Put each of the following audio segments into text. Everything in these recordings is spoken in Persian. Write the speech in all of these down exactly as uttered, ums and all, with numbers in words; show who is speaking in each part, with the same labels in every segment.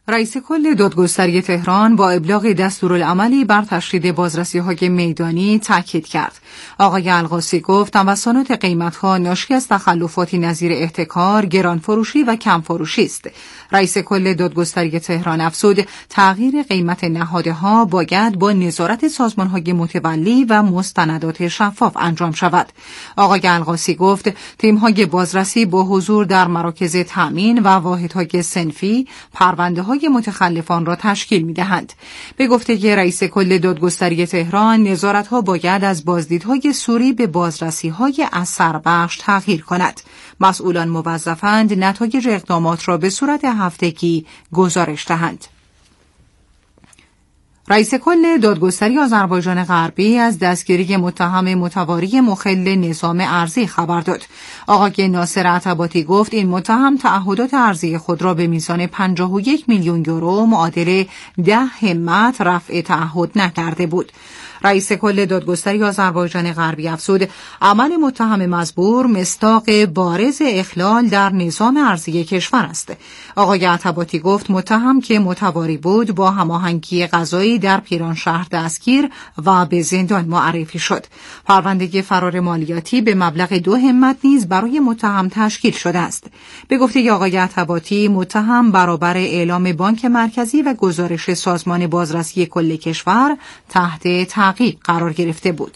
Speaker 1: رئیس کل دادگستری تهران با ابلاغ دستورالعملی بر تشدید بازرسی‌های میدانی تاکید کرد. آقای القاسی گفت توسط قیمت‌ها ناشی از تخلفاتی نظیر احتکار، گرانفروشی و کم‌فروشی است. رئیس کل دادگستری تهران افزود تغییر قیمت نهادها باید با نظارت سازمان‌های متولی و مستندات شفاف انجام شود. آقای القاسی گفت تیم‌های بازرسی با حضور در مراکز تأمین و واحدهای صنفی پرونده‌های متخلفان را تشکیل می‌دهند. به گفته رئیس کل دادگستری تهران، نظارت‌ها باید از بازدیدهای سوری به بازرسی‌های اثربخش تغییر کند. مسئولان موظفند نتایج اقدامات را به صورت هفتگی گزارش دهند. رئیس کل دادگستری آذربایجان غربی از دستگیری متهم متواری مخل نظام ارضی خبر داد. آقای ناصر عتباتی گفت این متهم تعهدات ارضی خود را به میزان پنجاه و یک میلیون یورو معادل ده همت رفع تعهد نکرده بود. رئیس کل دادگستری آذربایجان غربی افزود عمل متهم مزبور مصداق بارز اخلال در نظام ارضی کشور است. آقای عتباتی گفت متهم که متواری بود با هماهنگی قضایی در پیرانشهر دستگیر و به زندان معرفی شد. پرونده فرار مالیاتی به مبلغ دو همت نیز برای متهم تشکیل شده است. به گفته آقای عتباتی متهم برابر اعلام بانک مرکزی و گزارش سازمان بازرسی کل کشور تحت تعقیب قرار گرفته بود.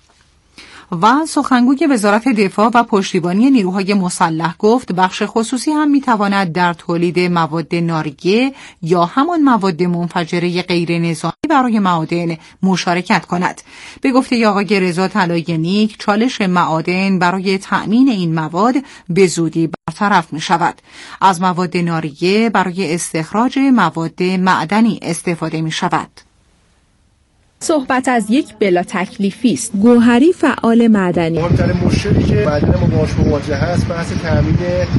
Speaker 1: و سخنگوی وزارت دفاع و پشتیبانی نیروهای مسلح گفت بخش خصوصی هم میتواند در تولید مواد ناریه یا همان مواد منفجره غیر نظامی برای معادن مشارکت کند. به گفته آقای رضا طلایی نیک چالش معادن برای تأمین این مواد به زودی برطرف می شود. از مواد ناریه برای استخراج مواد معدنی استفاده می شود.
Speaker 2: صحبت از یک بلا تکلیفی است. گوهری فعال معدنی.
Speaker 3: مهمترین مشکلی که معدن ما باهاش مواجه هست بحث تامین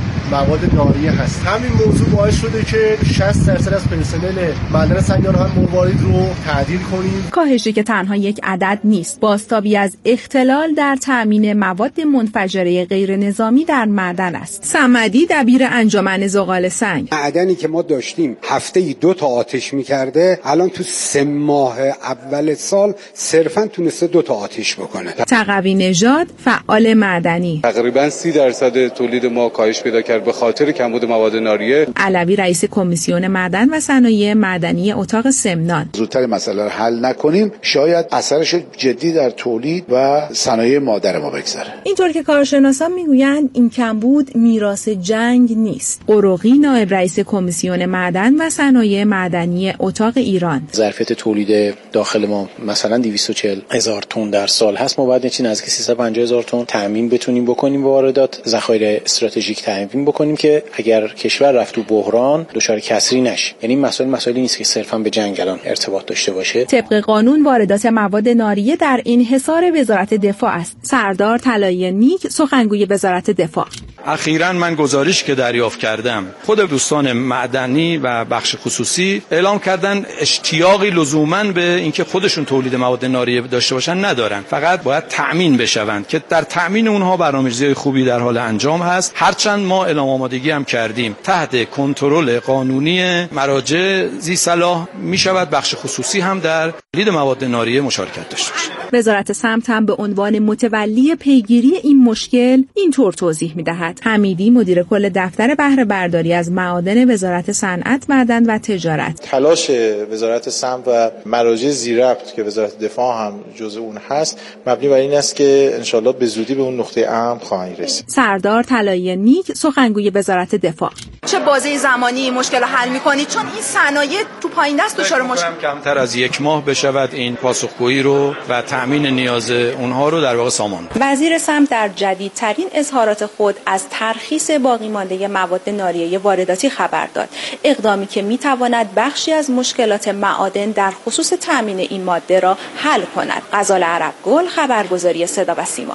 Speaker 3: مواد ناریه هست. همین موضوع باعث شده که شصت درصد از پرسنل معدن سنگان هم مروارید رو تعدیل کنیم.
Speaker 2: کاهشی که تنها یک عدد نیست، بازتابی از اختلال در تامین مواد منفجره غیر نظامی در معدن است. صمدی دبیر انجمن زغال سنگ.
Speaker 4: معدنی که ما داشتیم هفته‌ای دو تا آتش می‌کرده، الان تو سه ماه اول سال صرفاً تونسته دو تا آتش بکنه.
Speaker 2: تقوی نژاد فعال معدنی.
Speaker 5: تقریباً سی درصد تولید ما کاهش پیدا کرد به خاطر کمبود مواد ناریه.
Speaker 2: علوی رئیس کمیسیون معدن و صنایع معدنی اتاق سمنان.
Speaker 6: زودتر مسئله رو حل نکنیم شاید اثرش جدی در تولید و صنایع مادر ما بگذره.
Speaker 2: اینطور که کارشناسان میگویند این کمبود میراث جنگ نیست. قروقی نایب رئیس کمیسیون معدن و صنایع معدنی اتاق ایران.
Speaker 7: ظرفیت تولید داخل ما مثلا دویست و چهل هزار تن در سال هست، ما باید چیزی نزدیک سیصد و پنجاه هزار تن تامین بتونیم بکنیم واردات، ذخایر استراتژیک تامین بکنیم که اگر کشور رفت تو بحران دچار کسری نشه. یعنی مسائل مسائلی نیست که صرفا به جنگ الان ارتباط داشته باشه.
Speaker 2: طبق قانون واردات مواد ناریه در انحصار وزارت دفاع است. سردار طلایی نیک سخنگوی وزارت دفاع.
Speaker 8: اخیراً من گزارش که دریافت کردم خود دوستان معدنی و بخش خصوصی اعلام کردن اشتیاقی لزوماً به اینکه خودشون تولید مواد ناریه داشته باشن ندارن، فقط باید تأمین بشوند که در تأمین اونها برنامه‌ریزی خوبی در حال انجام هست. هرچند ما اعلام آمادگی هم کردیم تحت کنترل قانونی مراجع ذی صلاح میشود بخش خصوصی هم در تولید مواد ناریه مشارکت داشته باشه.
Speaker 2: وزارت سمت هم به عنوان متولی پیگیری این مشکل اینطور توضیح می‌دهد. حمیدی مدیر کل دفتر بهره برداری از معادن وزارت صنعت، معدن و تجارت.
Speaker 9: تلاش وزارت سمت و مراجع ذی‌ربط که وزارت دفاع هم جزء اون هست مبنی بر این است که انشالله به زودی به اون نقطه امن خواهیم رسید.
Speaker 2: سردار طلایی نیک سخنگوی وزارت دفاع.
Speaker 10: چه بازه زمانی مشکل حل می‌کنید؟ چون این صنایع تو پایین دست دچار مشکل
Speaker 8: کمتر از یک ماه بشود این پاسخگویی رو و تأمین نیاز اونها رو در واقع سامان.
Speaker 2: وزیر سمت در جدیدترین اظهارات خود از ترخیص باقی مانده مواد ناریه وارداتی خبر داد، اقدامی که میتواند بخشی از مشکلات معادن در خصوص تامین این ماده را حل کند. غزال عربگل، خبرگزاری صدا و سیما.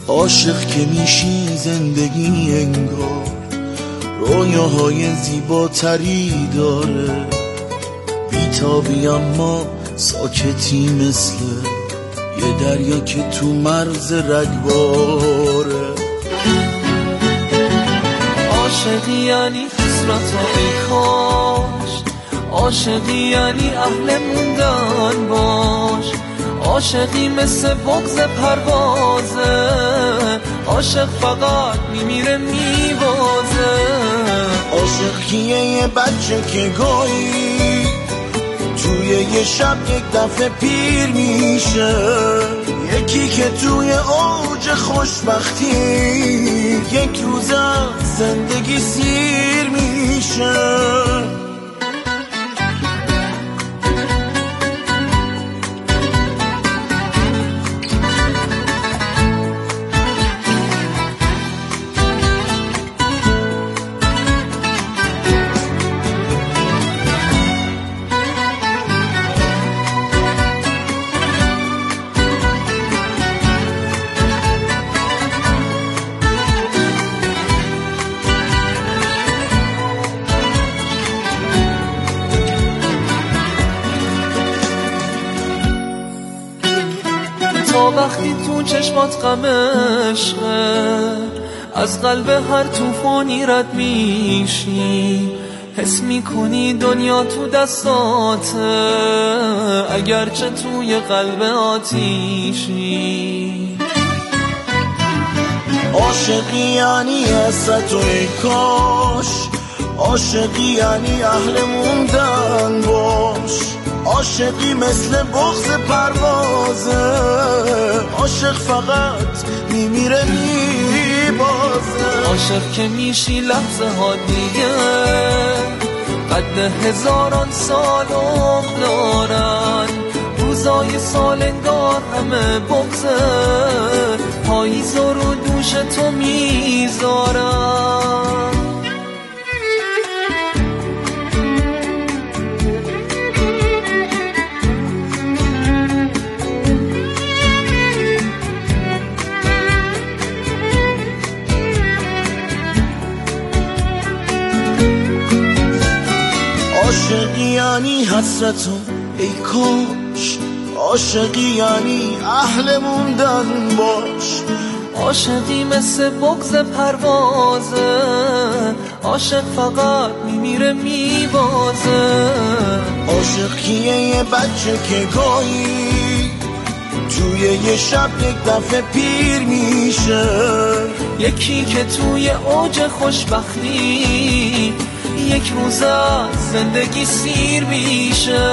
Speaker 11: عاشق که میشی زندگی انگار رویاهای زیباتری داره، بیتابی اما ساکتی مثل یه دریا که تو مرز رگباره.
Speaker 12: عاشقی یعنی حسرت و ای کاش، عاشقی یعنی اهل موندن باش، عاشقی مثل بغض پروازه، عاشق فقط میمیره میبازه.
Speaker 11: عاشق کیه؟ یه بچه که گاهی توی یه شب یک دفعه پیر میشه، یکی که توی اوج خوشبختی یک روز زندگی سیر میشه.
Speaker 12: وقتی تو چشمات غم عشقه، از قلب هر توفانی رد میشی، حس میکنی دنیا تو دستاته اگرچه توی قلب آتیشی.
Speaker 11: عاشقی یعنی حسرت و ای کاش، عاشقی یعنی اهل موندن باش، عاشقی مثل بغض پروازه، عاشق فقط میمیره میبازه.
Speaker 12: عاشق که میشی لحظه ها دیگه قد هزاران سال عمر دارن، روزای سال انگار همه بغضه، پاییز رو دوش تو میذارن.
Speaker 11: عاشقی یعنی حسرت و ای کاش، عاشقی یعنی اهل موندن باش،
Speaker 12: عاشقی مثل بغض پروازه، عاشق فقط میمیره میبازه.
Speaker 11: عاشق کیه؟ یه بچه که گاهی توی یه شب یک دفعه پیر میشه،
Speaker 12: یکی که توی اوج خوشبختی یک روز زندگی سیر میشه.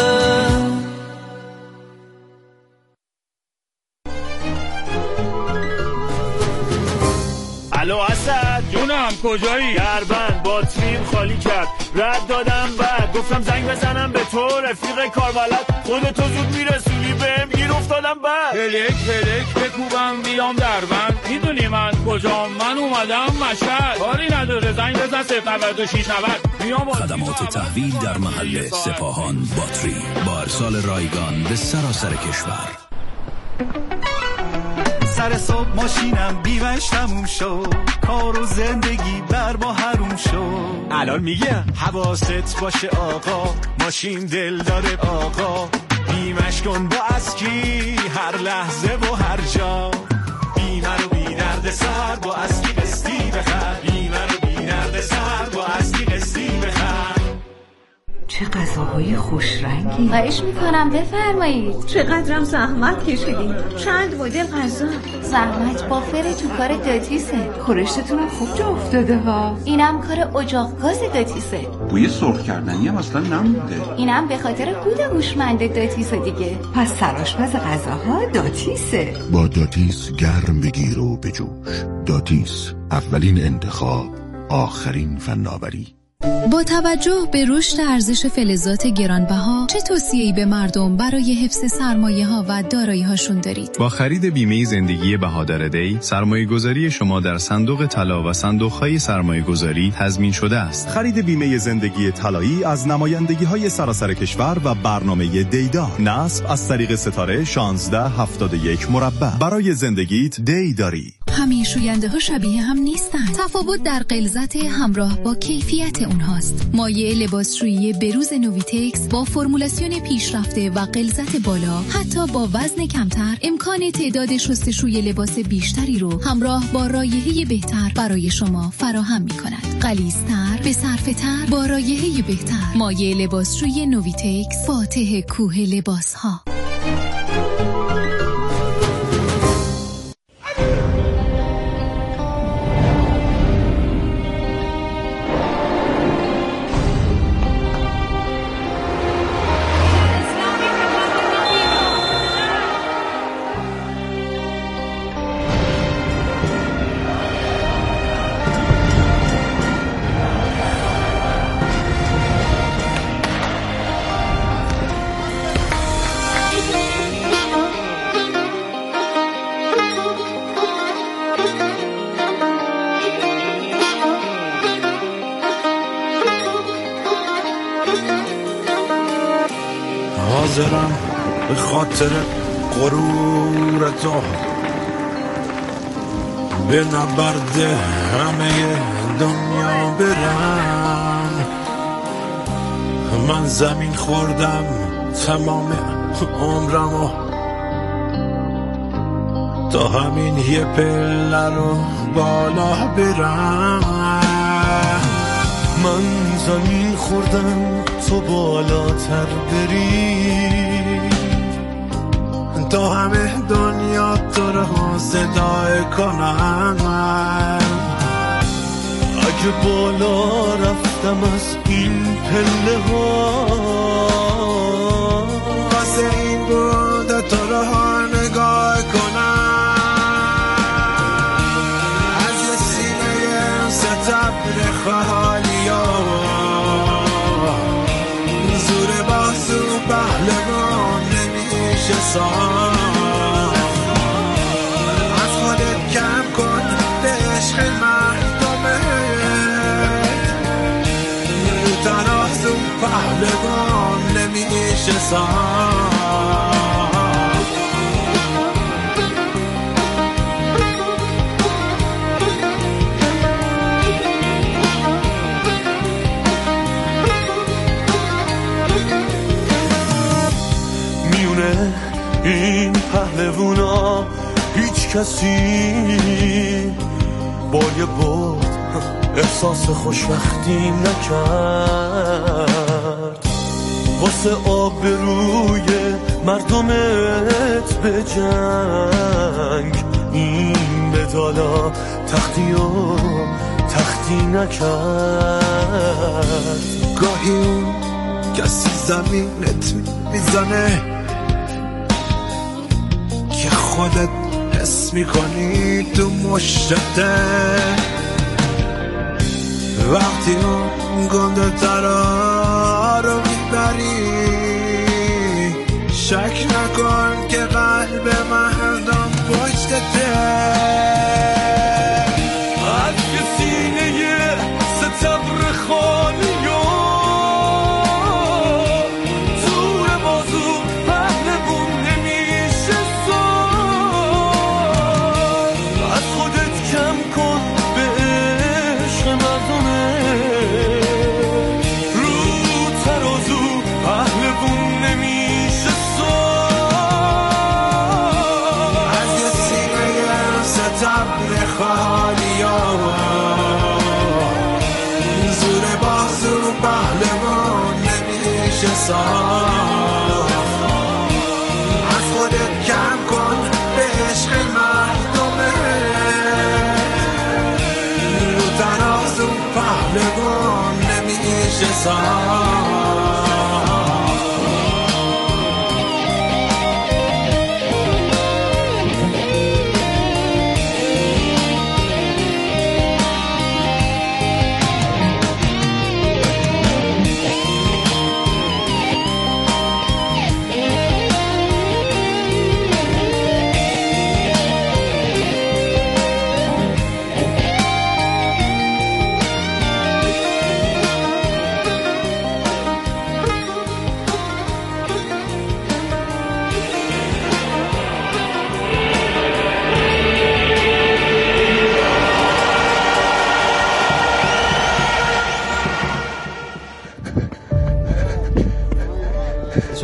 Speaker 13: الو اسد
Speaker 14: جونم کجایی؟
Speaker 13: دربند باتریم خالی کرد، رد دادم بعد گفتم زنگ بزنم به تو رفیق کاربلد، خودتو زود میرسونی بهم گیر افتادم بعد
Speaker 14: پلک پلک بکوبم بیام دربند، میدونی من کجام؟ من اومدم مشهد، کاری نداره زنگ بزن صفر نود و شش نود میام.
Speaker 15: خدمات تحویل در محل سپاهان باتری با ارسال رایگان به سراسر کشور.
Speaker 16: سر صبح ماشینم بیمش تموم شد، کار و زندگی بر ما حروم شد.
Speaker 13: الان میگم
Speaker 16: حواست باشه آقا، ماشین دل داره آقا، بیمش کن با اسکی هر لحظه و هر جا، بیمه رو بی درد سر با اسکی قسطی بخر، بیمه رو بی درد سر با اسکی قسطی بخر.
Speaker 1: چه غذاهای خوش رنگی.
Speaker 17: خواهش میکنم بفرمایید.
Speaker 18: چقدرم زحمت کشیدین، چند مدل غذا.
Speaker 17: زحمت با فر تو کار داتیسه.
Speaker 1: خورشتتونم خوب جا افتاده ها.
Speaker 17: اینم کار اجاق گاز داتیسه.
Speaker 19: بوی سرخ کردنی هم اصلا نمونده.
Speaker 17: اینم به خاطر کود هوشمند داتیسه دیگه.
Speaker 1: پس سرآشپز غذاها داتیسه.
Speaker 20: با داتیس گرم بگیر و بجوش. داتیس، اولین انتخاب، آخرین فناوری.
Speaker 21: با توجه به رشد ارزش فلزات گرانبها چه توصیه‌ای به مردم برای حفظ سرمایه‌ها و دارایی‌هاشون دارید؟
Speaker 22: با خرید بیمه زندگی بهادر دی، سرمایه‌گذاری شما در صندوق طلا و صندوق‌های سرمایه‌گذاری تضمین شده است.
Speaker 23: خرید بیمه زندگی طلایی از نمایندگی‌های سراسر کشور و برنامه دیدا. نصب از طریق ستاره شانزده هفتاد و یک مربع. برای زندگیت دی داری.
Speaker 21: همه شوینده ها شبیه هم نیستن. تفاوت در غلظت همراه با کیفیت اونهاست. مایع لباسشویی بروز نویتکس با فرمولاسیون پیشرفته و غلظت بالا، حتی با وزن کمتر، امکان تعداد شستشوی لباس بیشتری رو همراه با رایحه بهتر برای شما فراهم می‌کند. غلیظ‌تر، به صرفه‌تر، با رایحه بهتر. مایع لباسشویی نویتکس، فاتح کوه لباس‌ها.
Speaker 24: حاضرم به خاطر غرور تو به نبرد همه دنیا برم. من زمین خوردم تمام عمرمو تا همین یه پله رو بالا برم.
Speaker 11: من زمین خوردم تو بالاتر بری
Speaker 24: تا همه دنیا تو رو صدای کنم.
Speaker 11: اگه بالا رفتم از این پله ها
Speaker 24: واسه این بود تو رو نگاه کنم. از یه سینه ستبر خالی ها زور بازو پهلوان نمیشه سام. از خودت کم کن به عشق مردمه ترازو پهلوان نمیشه سام.
Speaker 11: این پهلوونا هیچ کسی با یه بود احساس خوشبختی نکرد. واسه آبروی مردمت به جنگ این بدالا تختی و تختی نکرد.
Speaker 24: گاهی اون کسی زمینت میزنه که خودت حس میکنی تو مشته. وقتی اون گنده ترا رو میبری شک نکن که قلب مردم پشتته.
Speaker 11: از که سینه ستبر خالی
Speaker 24: از خودت کم کن به عشق مردمه رو ترازو پهلوان نمیشه سام.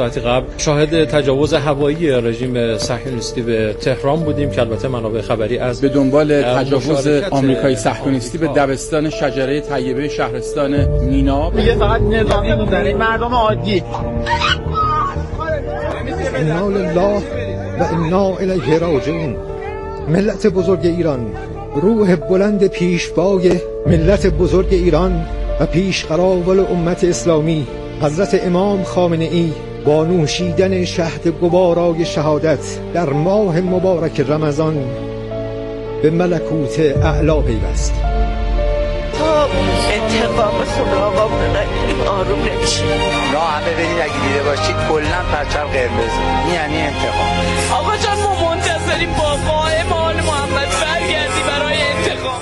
Speaker 3: ساعتی قبل شاهد تجاوز هوایی رژیم صهیونیستی به تهران بودیم که البته منابع خبری از
Speaker 4: به دنبال تجاوز آمریکایی صهیونیستی به دبستان شجره طیبه شهرستان مینا.
Speaker 5: دیگه فقط نظامی بودن، مردم عادی.
Speaker 6: انا لله و انا الیه راجعون. ملت بزرگ ایران، روح بلند پیشوای ملت بزرگ ایران و پیشقراول امت اسلامی حضرت امام خامنه ای با نوشیدن شهد گوارای شهادت در ماه مبارک رمضان به ملکوت اعلا پیوست.
Speaker 5: تا انتقام خدا آقا نگیریم آروم نمیشیم.
Speaker 25: راه هم ببینید اگه دیده باشید کلن پرچم قرمز یعنی انتقام.
Speaker 5: آقا جان ما منتظریم با قائم آل محمد برگردی برای انتقام.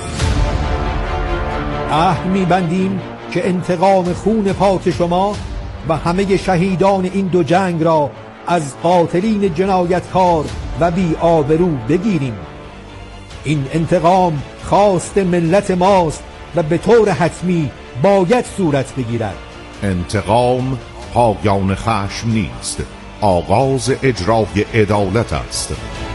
Speaker 6: عهد می‌بندیم که انتقام خون پاک شما و همه شهیدان این دو جنگ را از قاتلین جنایتکار و بی آبرو بگیریم. این انتقام خواست ملت ماست و به طور حتمی باید صورت بگیرد.
Speaker 20: انتقام پایان خشم نیست، آغاز اجرای عدالت است.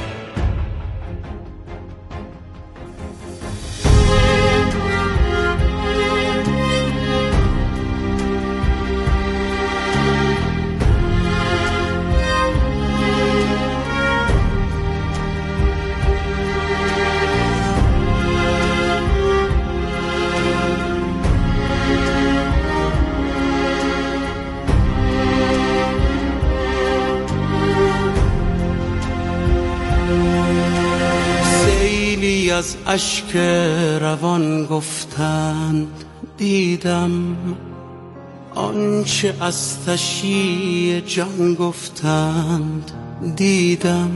Speaker 26: از اشک روان گفتند دیدم، آنچه از تشییع جان گفتند دیدم.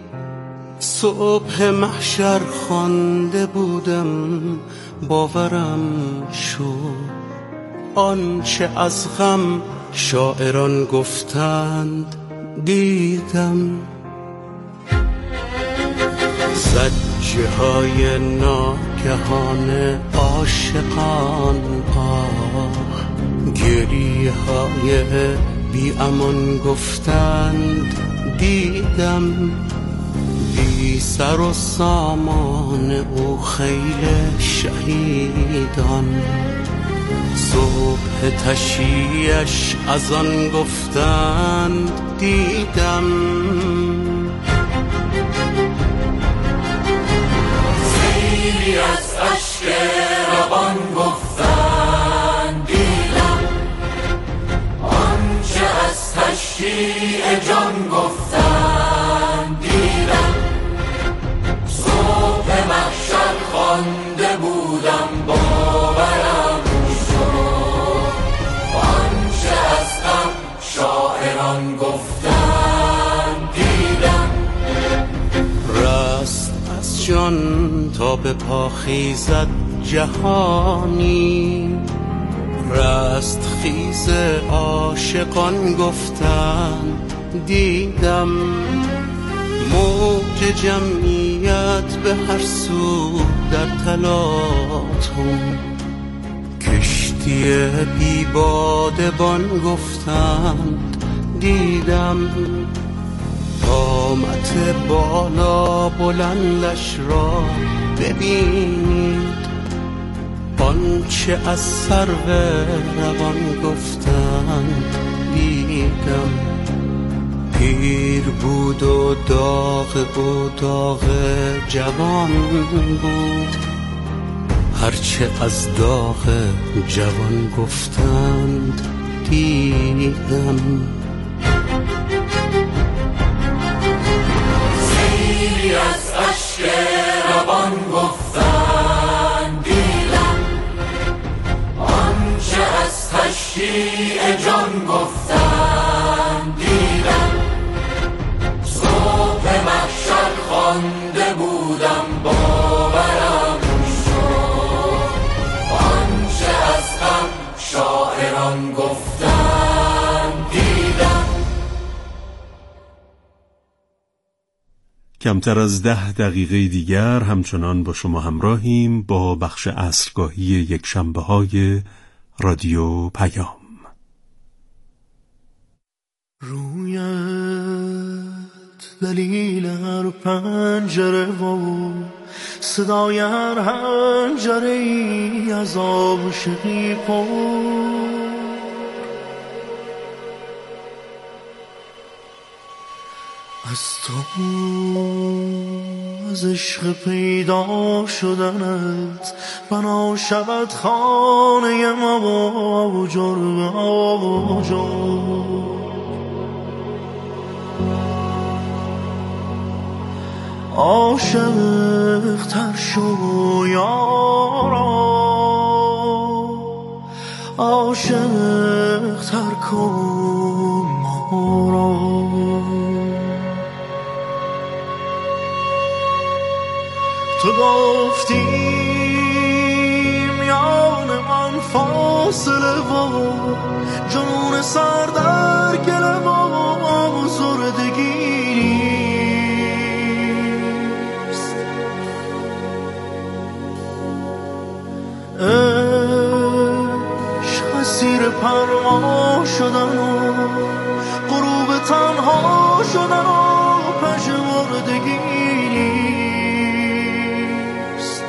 Speaker 26: صبح محشر خوانده بودم باورم شد، آنچه از غم شاعران گفتند دیدم. زجه های ناگهان عاشقان، آه گریه های بی امان گفتند دیدم. بی سر و سامان او خیل شهیدان، صبح تشییعش از آن گفتند دیدم.
Speaker 11: از اشک روان گفتند دیدم، آنچه از تشییع جان گفتند دیدم. صبح محشر خوانده بودم باورم شد، آنچه از غم شاعران گفتند دیدم.
Speaker 26: رست از جان تا به پا خیزد جهانی، رست خیز عاشقان گفتند دیدم. موج جمعیت به هر سو در تلاطم، کشتی بی بادبان گفتند دیدم. قامت بالا بلندش را ببینید، آنچه از سرو روان گفتند دیدم. پیر بود و داغ و داغ جوان بود، هرچه از داغ جوان گفتند دیدم.
Speaker 11: از اشک روان گفتند دیدم، آنچه از تشییع جان گفتند دیدم. صبح محشر خوانده بودم باورم شد، آنچه از غم شاعران گفتند دیدم.
Speaker 27: کمتر از ده دقیقه دیگر همچنان با شما همراهیم با بخش عصرگاهی یک شنبه های رادیو پیام.
Speaker 26: رویت دلیل هر پنجره و صدای هر حنجره ای از عاشقی پر از تو، از عشق پیدا شدنت بنا شود خانه ما آجر به آجر. عاشق تر شو یارا، عاشق تر کن ما را. تو گفتی میان من فاصله و جنون سر در گل و آزردگی نیست. عشق اسیر پروا شدن و غروب تنها شدن و پژمردگی نیست.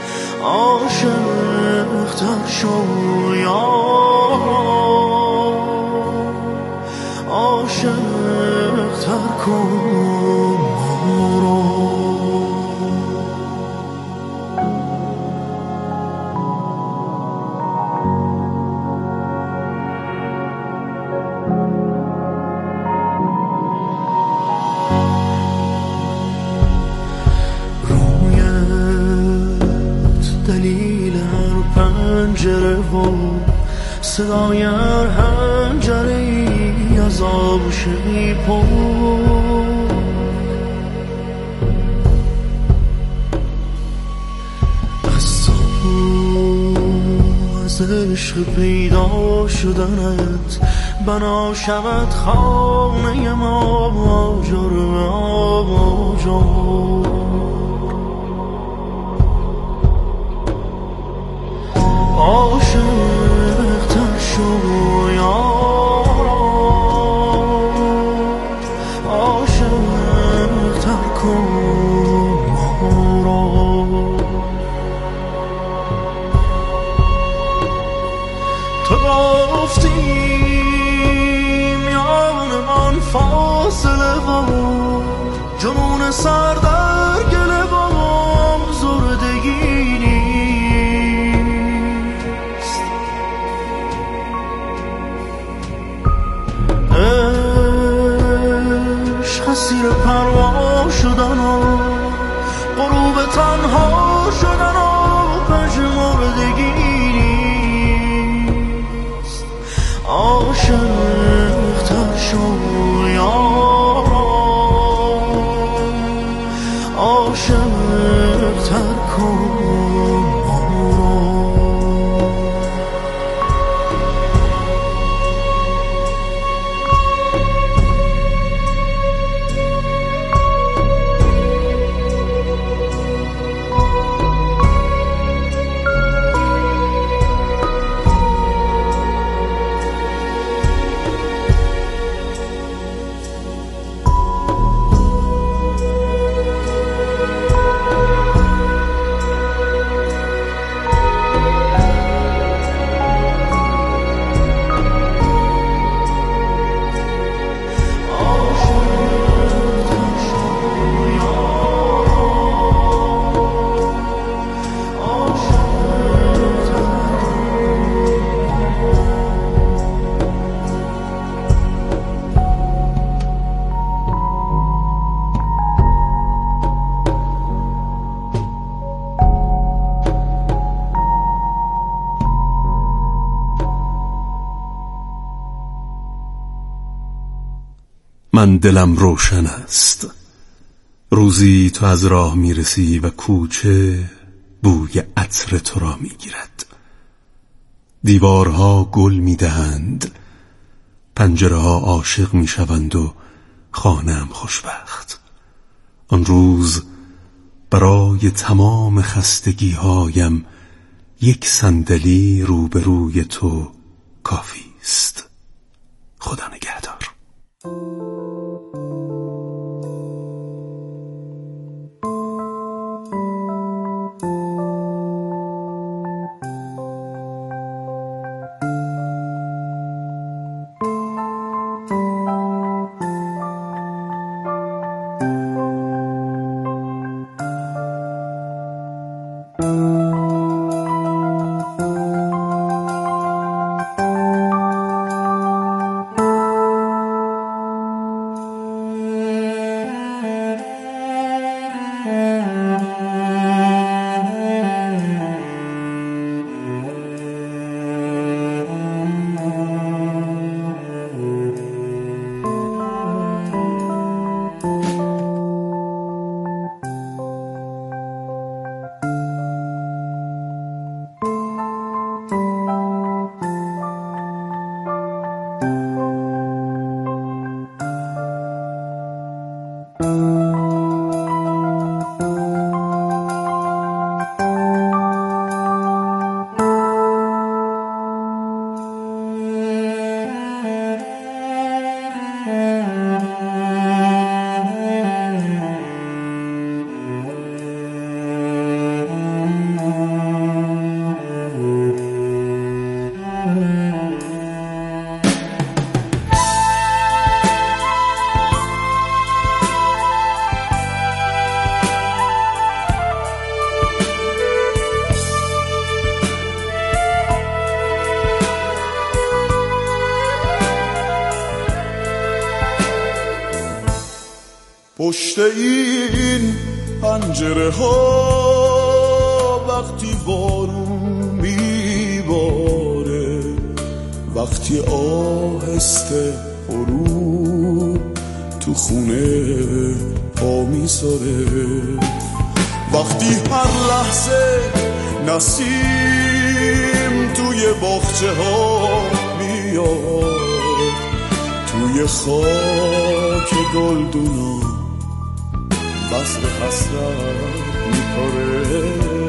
Speaker 26: عاشق تر شو یارا، عاشق تر کن ما را. پنجره و صدای هر حنجره ای از عاشقی پر از تو، از عشق پیدا شدنت بنا شود خانه ما آجر به آجر. عاشق تر شو یارا، عاشق تر کن ما را. تو گفتی میان من فاصله و جنون سر در گله و آزردگی نیست. اسیر پروا شدن و غروب تنها شدن و پژمردگی نیست. عاشق تر شو یارا، عاشق تر کن ما را.
Speaker 27: من دلم روشن است، روزی تو از راه میرسی و کوچه بوی عطر تو را میگیرد. دیوارها گل میدهند، پنجره ها عاشق میشوند و خانه‌ام خوشبخت. آن روز برای تمام خستگی هایم یک صندلی روبروی تو کافی است. خدا نگهدار.
Speaker 11: پشت این پنجره ها وقتی بارون میباره، وقتی آهسته غروب تو خونه پا میذاره، وقتی هر لحظه نسیم توی باغچه ها میاد، توی خاک گلدونا بسر حسرت میکاره.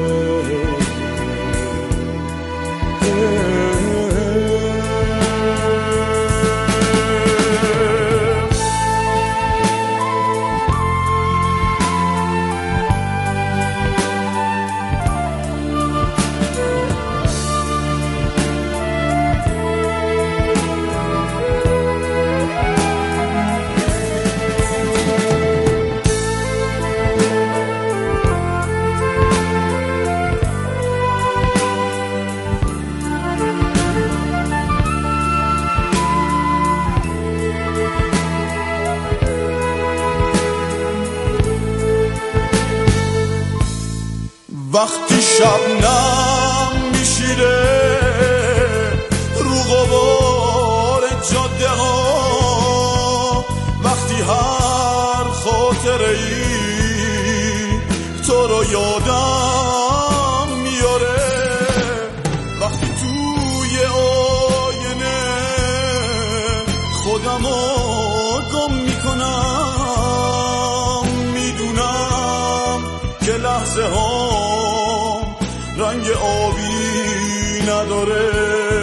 Speaker 11: وقتی شبنم میشیره رو غبار جاده ها، وقتی هر خاطره ای تو رو یادم میاره، وقتی توی آینه خودم رو گم میکنم، میدونم که لحظه ها رنگ آبی نداره.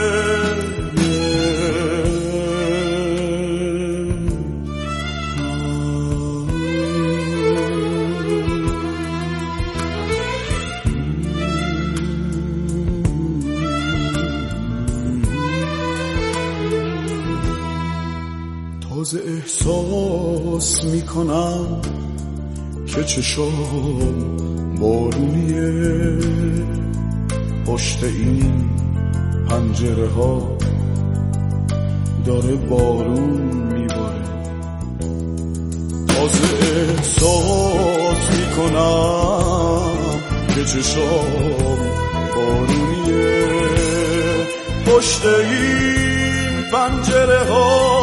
Speaker 11: تازه احساس میکنم که چشام بارونیه، پشت این پنجره ها داره بارون میباره. تازه احساس میکنم که چشام بارونیه، پشت این پنجره ها